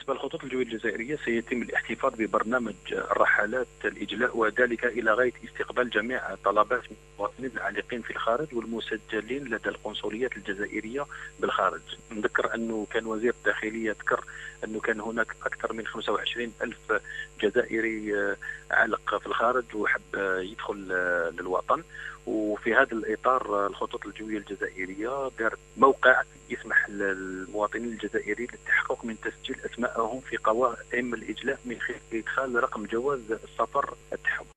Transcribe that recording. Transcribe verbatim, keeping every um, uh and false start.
بالنسبة للخطوط الجوية الجزائرية سيتم الاحتفاظ ببرنامج الرحلات الإجلاء، وذلك إلى غاية استقبال جميع طلبات المواطنين العالقين في الخارج والمسجلين لدى القنصليات الجزائرية بالخارج. نذكر أنه كان وزير الداخلية ذكر أنه كان هناك أكثر من خمسة وعشرين ألف جزائري عالق في الخارج وحب يدخل للوطن، وفي هذا الإطار الخطوط الجوية الجزائرية دارت موقع يسمح للمواطنين الجزائريين للتحقق من تسجيل أسمائهم في قوائم الإجلاء من خلال إدخال رقم جواز السفر تاعهم.